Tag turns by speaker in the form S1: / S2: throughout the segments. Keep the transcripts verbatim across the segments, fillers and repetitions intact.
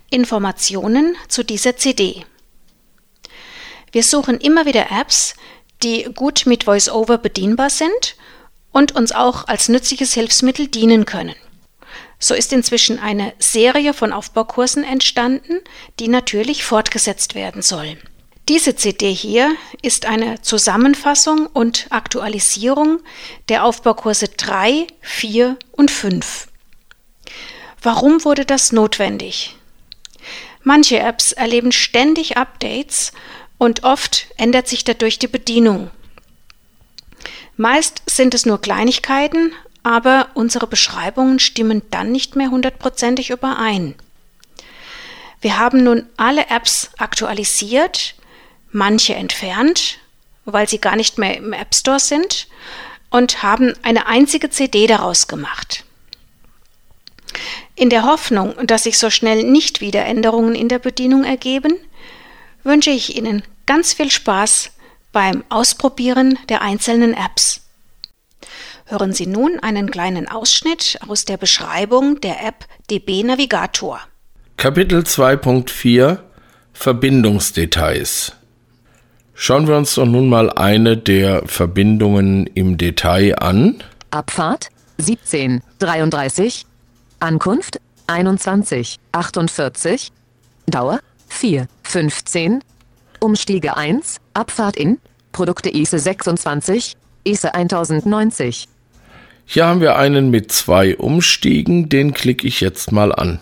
S1: Informationen zu dieser C D. Wir suchen immer wieder Apps, die gut mit VoiceOver bedienbar sind und uns auch als nützliches Hilfsmittel dienen können. So ist inzwischen eine Serie von Aufbaukursen entstanden, die natürlich fortgesetzt werden soll. Diese C D hier ist eine Zusammenfassung und Aktualisierung der Aufbaukurse drei, vier und fünf. Warum wurde das notwendig? Manche Apps erleben ständig Updates und oft ändert sich dadurch die Bedienung. Meist sind es nur Kleinigkeiten, aber unsere Beschreibungen stimmen dann nicht mehr hundertprozentig überein. Wir haben nun alle Apps aktualisiert, manche entfernt, weil sie gar nicht mehr im App Store sind, und haben eine einzige C D daraus gemacht. In der Hoffnung, dass sich so schnell nicht wieder Änderungen in der Bedienung ergeben, wünsche ich Ihnen ganz viel Spaß beim Ausprobieren der einzelnen Apps. Hören Sie nun einen kleinen Ausschnitt aus der Beschreibung der App D B Navigator.
S2: Kapitel zwei Punkt vier Verbindungsdetails. Schauen wir uns doch nun mal eine der Verbindungen im Detail an.
S3: Abfahrt siebzehn dreiunddreißig, Ankunft einundzwanzig achtundvierzig, Dauer vier fünfzehn, Umstiege eins, Abfahrt in, Produkte I S E sechsundzwanzig, I S E tausendneunzig.
S2: Hier haben wir einen mit zwei Umstiegen, den klicke ich jetzt mal an.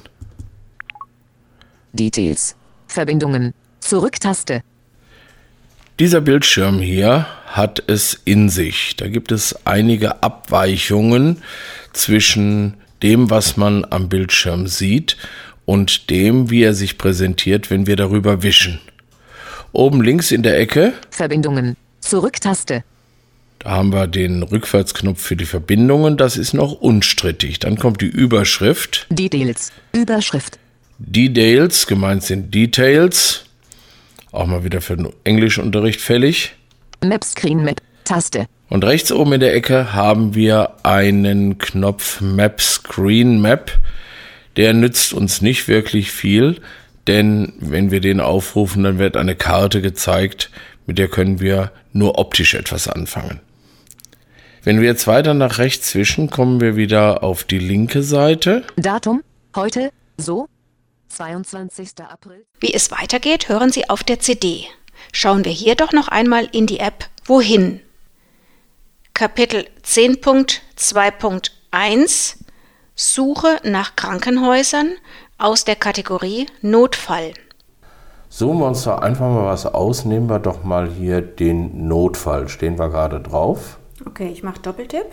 S3: Details. Verbindungen. Zurücktaste.
S2: Dieser Bildschirm hier hat es in sich. Da gibt es einige Abweichungen zwischen dem, was man am Bildschirm sieht, und dem, wie er sich präsentiert, wenn wir darüber wischen. Oben links in der Ecke
S3: Verbindungen. Zurücktaste.
S2: Da haben wir den Rückwärtsknopf für die Verbindungen. Das ist noch unstrittig. Dann kommt die Überschrift.
S3: Details. Überschrift.
S2: Details, gemeint sind Details. Auch mal wieder für den Englischunterricht fällig.
S3: Map Screen Map. Taste.
S2: Und rechts oben in der Ecke haben wir einen Knopf Map Screen Map. Der nützt uns nicht wirklich viel, denn wenn wir den aufrufen, dann wird eine Karte gezeigt, mit der können wir nur optisch etwas anfangen. Wenn wir jetzt weiter nach rechts wischen, kommen wir wieder auf die linke Seite.
S3: Datum, heute, so, zweiundzwanzigster April.
S1: Wie es weitergeht, hören Sie auf der C D. Schauen wir hier doch noch einmal in die App Wohin? Kapitel zehn Punkt zwei Punkt eins Suche nach Krankenhäusern aus der Kategorie Notfall.
S2: Suchen wir uns da einfach mal was aus. Nehmen wir doch mal hier den Notfall. Stehen wir gerade drauf.
S4: Okay, ich mache Doppeltipp.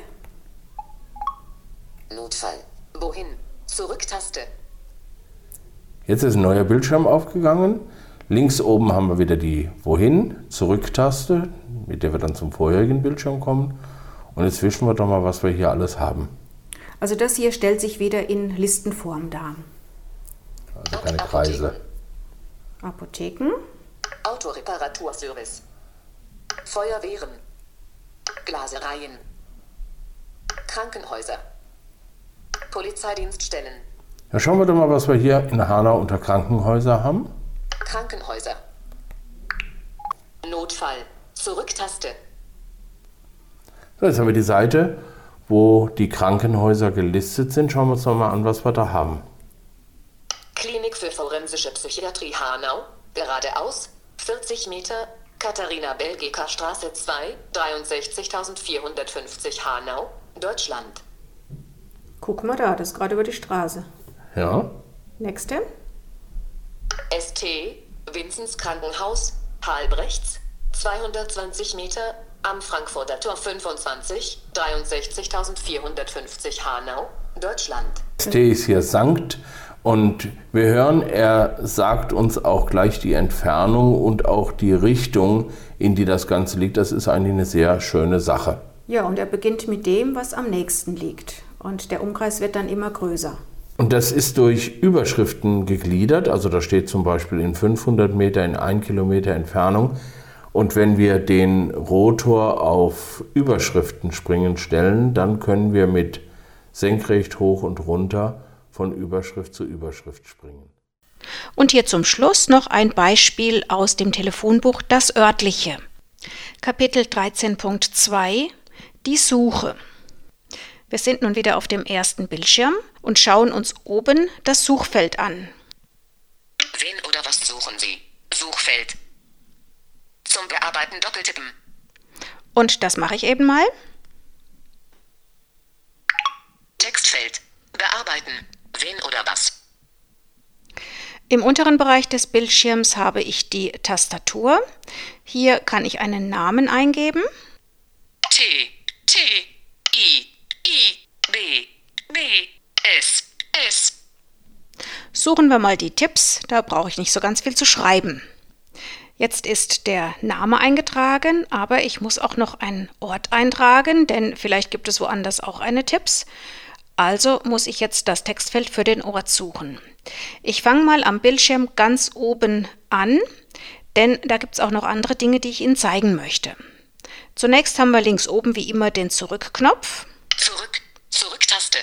S3: Notfall. Wohin? Zurücktaste.
S2: Jetzt ist ein neuer Bildschirm aufgegangen. Links oben haben wir wieder die Wohin? Zurücktaste, mit der wir dann zum vorherigen Bildschirm kommen. Und jetzt wischen wir doch mal, was wir hier alles haben.
S4: Also das hier stellt sich wieder in Listenform dar.
S2: Also keine Kreise.
S4: Apotheken.
S3: Autoreparaturservice. Feuerwehren. Glasereien. Krankenhäuser. Polizeidienststellen.
S2: Ja, schauen wir doch mal, was wir hier in Hanau unter Krankenhäuser haben.
S3: Krankenhäuser. Notfall. Zurücktaste.
S2: So, jetzt haben wir die Seite, wo die Krankenhäuser gelistet sind. Schauen wir uns noch mal an, was wir da haben.
S3: Klinik für forensische Psychiatrie Hanau, geradeaus, vierzig Meter, Katharina-Belgeker-Straße zwei, dreiundsechzigtausendvierhundertfünfzig Hanau, Deutschland.
S4: Guck mal da, das ist gerade über die Straße.
S2: Ja.
S4: Nächste.
S3: S T, Vinzens Krankenhaus, Halbrechts, zweihundertzwanzig Meter, am Frankfurter Tor fünfundzwanzig, dreiundsechzigtausendvierhundertfünfzig Hanau, Deutschland.
S2: S T ist hier Sankt und wir hören, er sagt uns auch gleich die Entfernung und auch die Richtung, in die das Ganze liegt. Das ist eigentlich eine sehr schöne Sache.
S4: Ja, und er beginnt mit dem, was am nächsten liegt. Und der Umkreis wird dann immer größer.
S2: Und das ist durch Überschriften gegliedert. Also da steht zum Beispiel in fünfhundert Meter, in ein Kilometer Entfernung. Und wenn wir den Rotor auf Überschriften springen stellen, dann können wir mit senkrecht hoch und runter von Überschrift zu Überschrift springen.
S1: Und hier zum Schluss noch ein Beispiel aus dem Telefonbuch Das örtliche. Kapitel dreizehn Punkt zwei Die Suche. Wir sind nun wieder auf dem ersten Bildschirm und schauen uns oben das Suchfeld an.
S3: Wen oder was suchen Sie? Suchfeld. Zum Bearbeiten doppeltippen.
S1: Und das mache ich eben mal.
S3: Textfeld. Bearbeiten. Wen oder was?
S1: Im unteren Bereich des Bildschirms habe ich die Tastatur. Hier kann ich einen Namen eingeben.
S3: T, T, I, I, B, B, S, S.
S1: Suchen wir mal die Tipps, da brauche ich nicht so ganz viel zu schreiben. Jetzt ist der Name eingetragen, aber ich muss auch noch einen Ort eintragen, denn vielleicht gibt es woanders auch eine Tipps. Also muss ich jetzt das Textfeld für den Ort suchen. Ich fange mal am Bildschirm ganz oben an, denn da gibt es auch noch andere Dinge, die ich Ihnen zeigen möchte. Zunächst haben wir links oben wie immer den Zurück-Knopf.
S3: Zurück, Zurücktaste.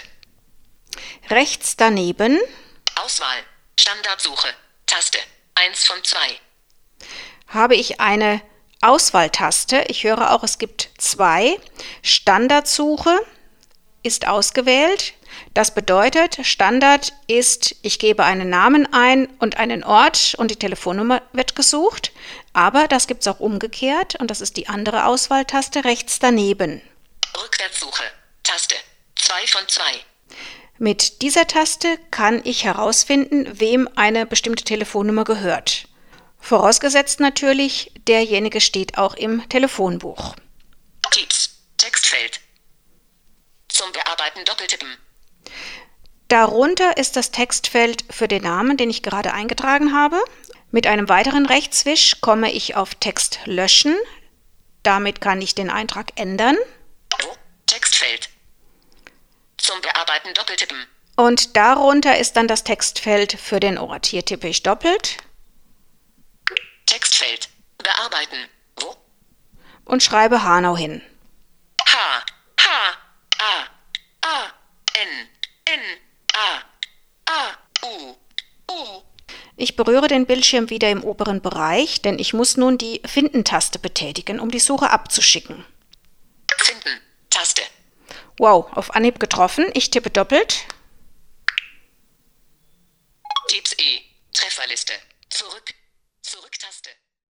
S1: Rechts daneben
S3: Auswahl, Standardsuche, Taste, eins von zwei.
S1: habe ich eine Auswahltaste. Ich höre auch, es gibt zwei. Standardsuche ist ausgewählt. Das bedeutet, Standard ist, ich gebe einen Namen ein und einen Ort und die Telefonnummer wird gesucht. Aber das gibt es auch umgekehrt und das ist die andere Auswahltaste rechts daneben.
S3: Rückwärtssuche, Taste, zwei von zwei.
S1: Mit dieser Taste kann ich herausfinden, wem eine bestimmte Telefonnummer gehört. Vorausgesetzt natürlich, derjenige steht auch im Telefonbuch.
S3: Tipps, Textfeld. Zum Bearbeiten doppeltippen.
S1: Darunter ist das Textfeld für den Namen, den ich gerade eingetragen habe. Mit einem weiteren Rechtswisch komme ich auf Text löschen. Damit kann ich den Eintrag ändern.
S3: Wo? Textfeld. Zum Bearbeiten doppeltippen.
S1: Und darunter ist dann das Textfeld für den Ort. Hier tippe ich doppelt.
S3: Textfeld. Bearbeiten. Wo?
S1: Und schreibe Hanau hin.
S3: H, H, A, A, N, N, A, A, U, U.
S1: Ich berühre den Bildschirm wieder im oberen Bereich, denn ich muss nun die Finden-Taste betätigen, um die Suche abzuschicken.
S3: Finden. Taste.
S1: Wow, auf Anhieb getroffen. Ich tippe doppelt.
S3: Tipps E. Trefferliste. Zurück. Zurücktaste.